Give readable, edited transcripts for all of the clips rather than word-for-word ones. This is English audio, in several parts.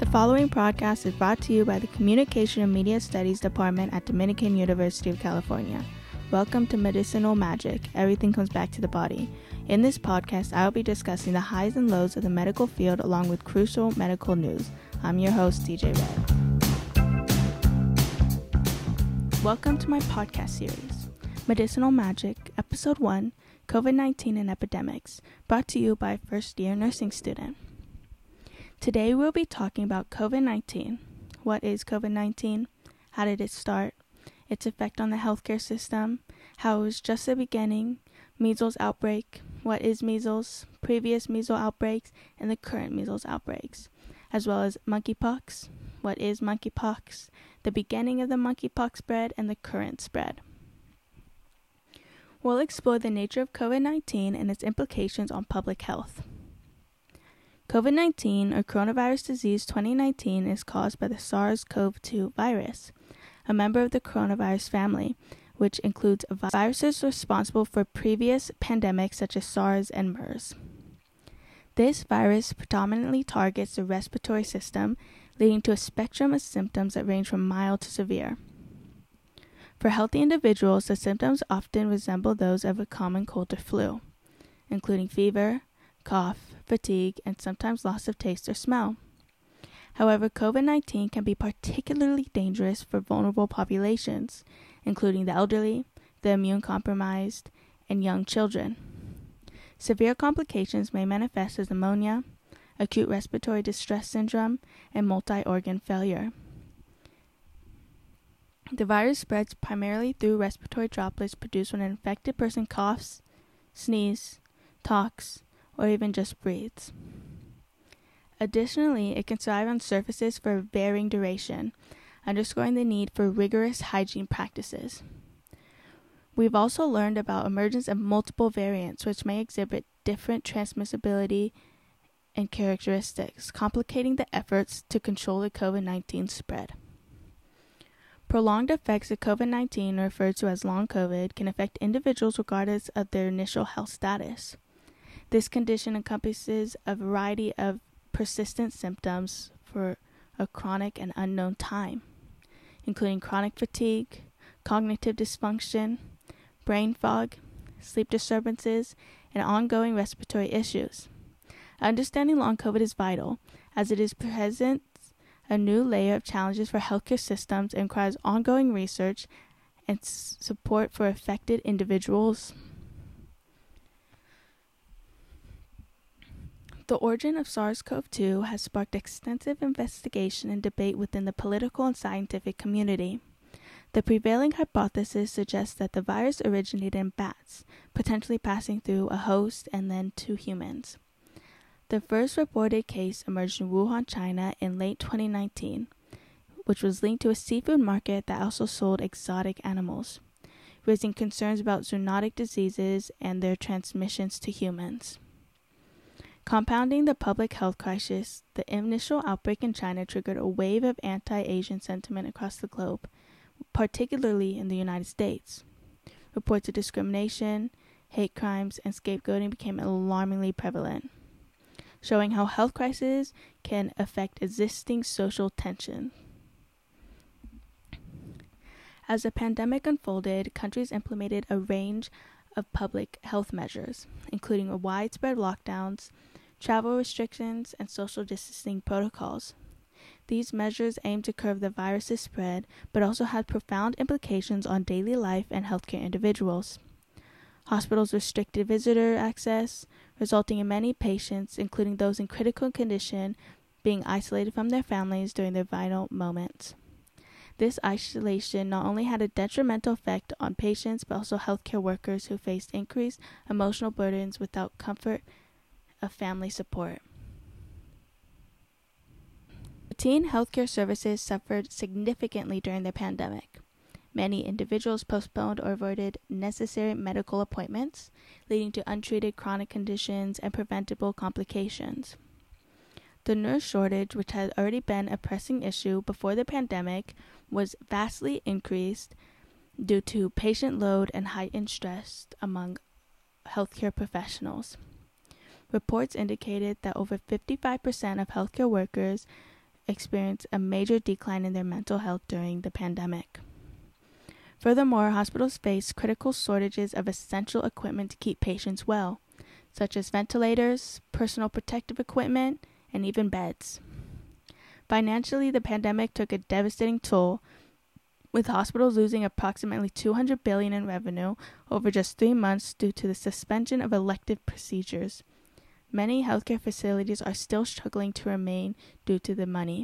following podcast is brought to you by the Communication and Media Studies Department at Dominican University of California. Welcome to Medicinal Magic. Everything comes back to the body. In this podcast, I will be discussing the highs and lows of the medical field along with crucial medical news. I'm your host, DJ Red. Welcome to my podcast series, Medicinal Magic, Episode 1, COVID-19 and Epidemics, brought to you by a first-year nursing student. Today we'll be talking about COVID-19. What is COVID-19? How did it start? Its effect on the healthcare system? How it was just the beginning? Measles outbreak? What is measles? Previous measles outbreaks and the current measles outbreaks, as well as monkeypox. What is monkeypox? The beginning of the monkeypox spread and the current spread. We'll explore the nature of COVID-19 and its implications on public health. COVID-19, or coronavirus disease 2019, is caused by the SARS-CoV-2 virus, a member of the coronavirus family, which includes viruses responsible for previous pandemics such as SARS and MERS. This virus predominantly targets the respiratory system, leading to a spectrum of symptoms that range from mild to severe. For healthy individuals, the symptoms often resemble those of a common cold or flu, including fever, cough, fatigue, and sometimes loss of taste or smell. However, COVID-19 can be particularly dangerous for vulnerable populations, including the elderly, the immune-compromised, and young children. Severe complications may manifest as pneumonia, acute respiratory distress syndrome, and multi-organ failure. The virus spreads primarily through respiratory droplets produced when an infected person coughs, sneezes, talks, or even just breathes. Additionally, it can survive on surfaces for a varying duration, underscoring the need for rigorous hygiene practices. We've also learned about emergence of multiple variants which may exhibit different transmissibility and characteristics, complicating the efforts to control the COVID-19 spread. Prolonged effects of COVID-19, referred to as long COVID, can affect individuals regardless of their initial health status. This condition encompasses a variety of persistent symptoms for a chronic and unknown time, including chronic fatigue, cognitive dysfunction, brain fog, sleep disturbances, and ongoing respiratory issues. Understanding long COVID is vital, as it presents a new layer of challenges for healthcare systems and requires ongoing research and support for affected individuals. The origin of SARS-CoV-2 has sparked extensive investigation and debate within the political and scientific community. The prevailing hypothesis suggests that the virus originated in bats, potentially passing through a host and then to humans. The first reported case emerged in Wuhan, China in late 2019, which was linked to a seafood market that also sold exotic animals, raising concerns about zoonotic diseases and their transmissions to humans. Compounding the public health crisis, the initial outbreak in China triggered a wave of anti-Asian sentiment across the globe, particularly in the United States. Reports of discrimination, hate crimes, and scapegoating became alarmingly prevalent, showing how health crises can affect existing social tension. As the pandemic unfolded, countries implemented a range of public health measures, including widespread lockdowns, travel restrictions, and social distancing protocols. These measures aim to curb the virus's spread, but also had profound implications on daily life and healthcare individuals. Hospitals restricted visitor access, resulting in many patients, including those in critical condition, being isolated from their families during their vital moments. This isolation not only had a detrimental effect on patients, but also healthcare workers who faced increased emotional burdens without comfort of family support. Routine healthcare services suffered significantly during the pandemic. Many individuals postponed or avoided necessary medical appointments, leading to untreated chronic conditions and preventable complications. The nurse shortage, which had already been a pressing issue before the pandemic, was vastly increased due to patient load and heightened stress among healthcare professionals. Reports indicated that over 55% of healthcare workers experienced a major decline in their mental health during the pandemic. Furthermore, hospitals face critical shortages of essential equipment to keep patients well, such as ventilators, personal protective equipment, and even beds. Financially, the pandemic took a devastating toll, with hospitals losing approximately $200 billion in revenue over just 3 months due to the suspension of elective procedures. Many healthcare facilities are still struggling to remain due to the money.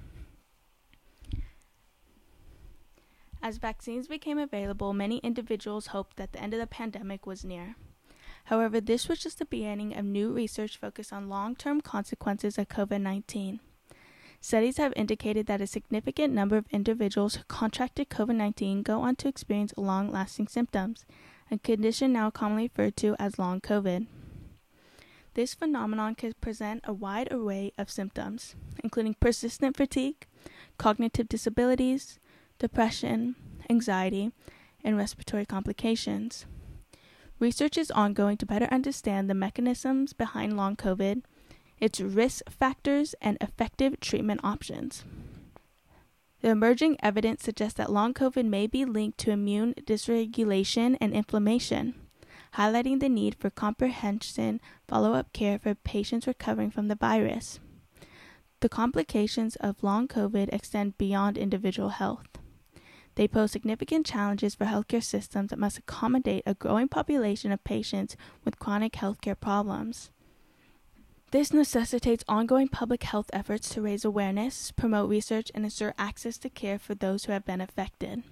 As vaccines became available, many individuals hoped that the end of the pandemic was near. However, this was just the beginning of new research focused on long-term consequences of COVID-19. Studies have indicated that a significant number of individuals who contracted COVID-19 go on to experience long-lasting symptoms, a condition now commonly referred to as long COVID. This phenomenon can present a wide array of symptoms, including persistent fatigue, cognitive disabilities, depression, anxiety, and respiratory complications. Research is ongoing to better understand the mechanisms behind long COVID, its risk factors, and effective treatment options. The emerging evidence suggests that long COVID may be linked to immune dysregulation and inflammation, highlighting the need for comprehensive follow-up care for patients recovering from the virus. The complications of long COVID extend beyond individual health. They pose significant challenges for healthcare systems that must accommodate a growing population of patients with chronic healthcare problems. This necessitates ongoing public health efforts to raise awareness, promote research, and ensure access to care for those who have been affected.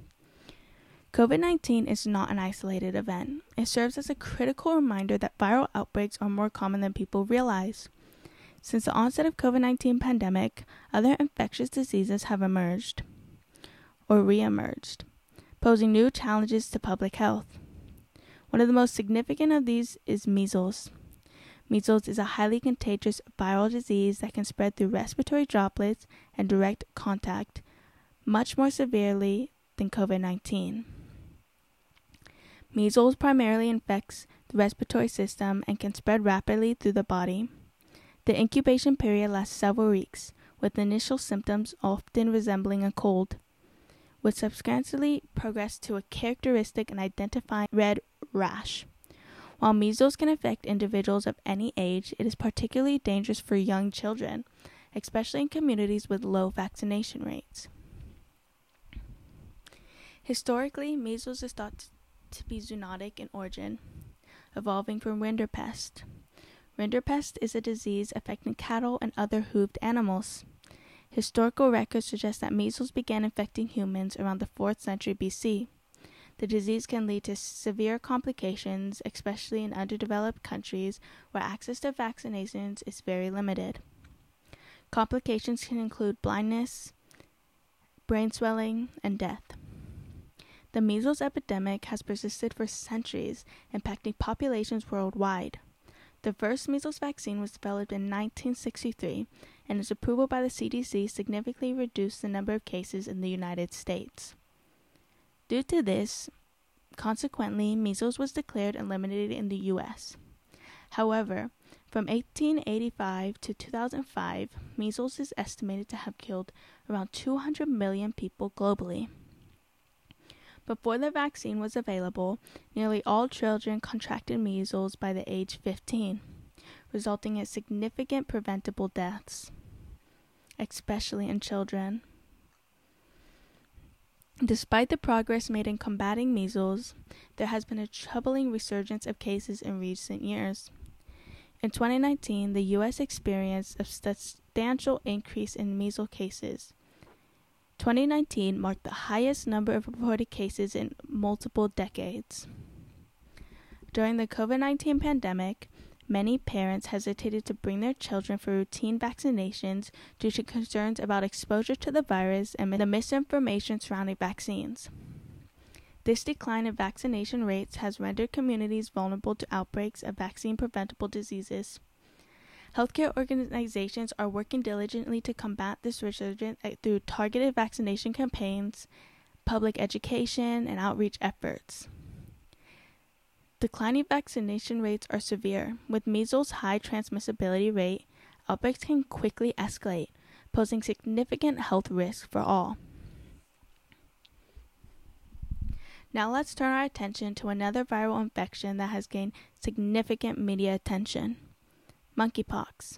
COVID-19 is not an isolated event. It serves as a critical reminder that viral outbreaks are more common than people realize. Since the onset of COVID-19 pandemic, other infectious diseases have emerged or re-emerged, posing new challenges to public health. One of the most significant of these is measles. Measles is a highly contagious viral disease that can spread through respiratory droplets and direct contact, much more severely than COVID-19. Measles primarily infects the respiratory system and can spread rapidly through the body. The incubation period lasts several weeks, with initial symptoms often resembling a cold, which subsequently progress to a characteristic and identifying red rash. While measles can affect individuals of any age, it is particularly dangerous for young children, especially in communities with low vaccination rates. Historically, measles is thought to be zoonotic in origin, evolving from rinderpest. Rinderpest is a disease affecting cattle and other hooved animals. Historical records suggest that measles began infecting humans around the 4th century BC. The disease can lead to severe complications, especially in underdeveloped countries where access to vaccinations is very limited. Complications can include blindness, brain swelling, and death. The measles epidemic has persisted for centuries, impacting populations worldwide. The first measles vaccine was developed in 1963, and its approval by the CDC significantly reduced the number of cases in the United States. Due to this, consequently, measles was declared eliminated in the U.S. However, from 1885 to 2005, measles is estimated to have killed around 200 million people globally. Before the vaccine was available, nearly all children contracted measles by the age 15, resulting in significant preventable deaths, especially in children. Despite the progress made in combating measles, there has been a troubling resurgence of cases in recent years. In 2019, the U.S. experienced a substantial increase in measles cases. 2019 marked the highest number of reported cases in multiple decades. During the COVID-19 pandemic, many parents hesitated to bring their children for routine vaccinations due to concerns about exposure to the virus and the misinformation surrounding vaccines. This decline in vaccination rates has rendered communities vulnerable to outbreaks of vaccine-preventable diseases. Healthcare organizations are working diligently to combat this resurgence through targeted vaccination campaigns, public education, and outreach efforts. Declining vaccination rates are severe. With measles' high transmissibility rate, outbreaks can quickly escalate, posing significant health risks for all. Now let's turn our attention to another viral infection that has gained significant media attention: monkeypox.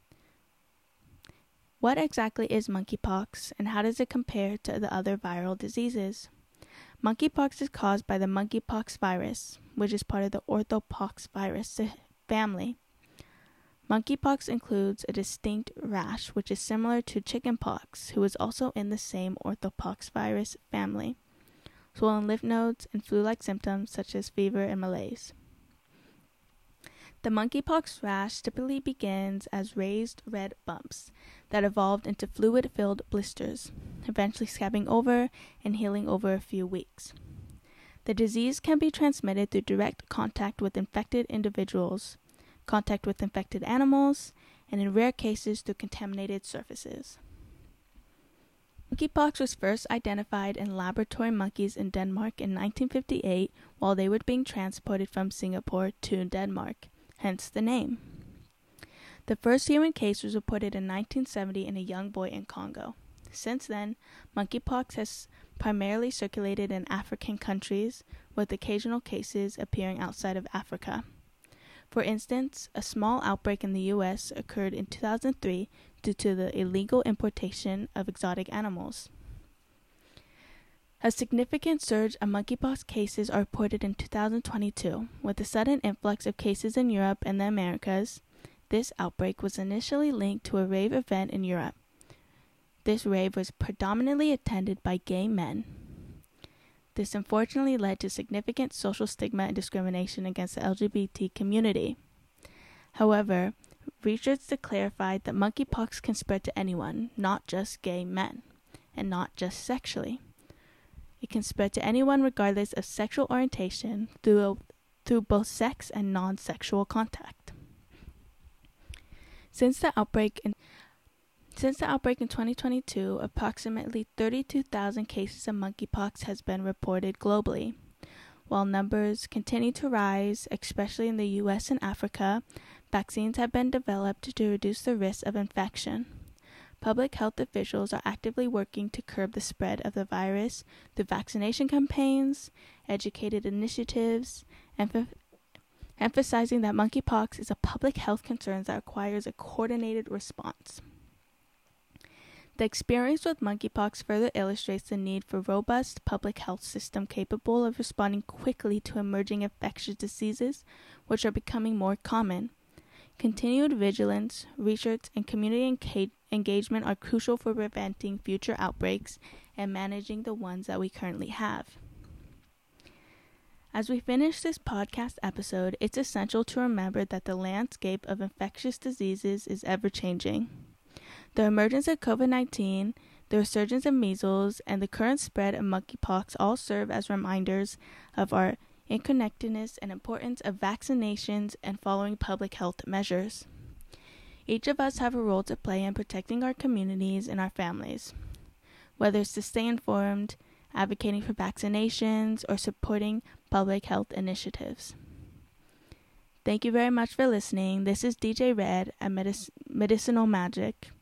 What exactly is monkeypox, and how does it compare to the other viral diseases? Monkeypox is caused by the monkeypox virus, which is part of the orthopoxvirus family. Monkeypox includes a distinct rash, which is similar to chickenpox, who is also in the same orthopoxvirus family, swollen lymph nodes, and flu-like symptoms such as fever and malaise. The monkeypox rash typically begins as raised red bumps that evolved into fluid-filled blisters, eventually scabbing over and healing over a few weeks. The disease can be transmitted through direct contact with infected individuals, contact with infected animals, and in rare cases through contaminated surfaces. Monkeypox was first identified in laboratory monkeys in Denmark in 1958 while they were being transported from Singapore to Denmark, hence the name. The first human case was reported in 1970 in a young boy in Congo. Since then, monkeypox has primarily circulated in African countries, with occasional cases appearing outside of Africa. For instance, a small outbreak in the U.S. occurred in 2003 due to the illegal importation of exotic animals. A significant surge of monkeypox cases are reported in 2022. With a sudden influx of cases in Europe and the Americas, this outbreak was initially linked to a rave event in Europe. This rave was predominantly attended by gay men. This unfortunately led to significant social stigma and discrimination against the LGBT community. However, research clarified that monkeypox can spread to anyone, not just gay men, and not just sexually. It can spread to anyone regardless of sexual orientation through both sex and non-sexual contact. Since the outbreak in 2022, approximately 32,000 cases of monkeypox has been reported globally. While numbers continue to rise, especially in the U.S. and Africa, vaccines have been developed to reduce the risk of infection. Public health officials are actively working to curb the spread of the virus through vaccination campaigns, educated initiatives, and emphasizing that monkeypox is a public health concern that requires a coordinated response. The experience with monkeypox further illustrates the need for a robust public health system capable of responding quickly to emerging infectious diseases, which are becoming more common. Continued vigilance, research, and community engagement are crucial for preventing future outbreaks and managing the ones that we currently have. As we finish this podcast episode, it's essential to remember that the landscape of infectious diseases is ever-changing. The emergence of COVID-19, the resurgence of measles, and the current spread of monkeypox all serve as reminders of our interconnectedness and importance of vaccinations and following public health measures. Each of us have a role to play in protecting our communities and our families, whether it's to stay informed, advocating for vaccinations, or supporting public health initiatives. Thank you very much for listening. This is DJ Red at Medicinal Magic.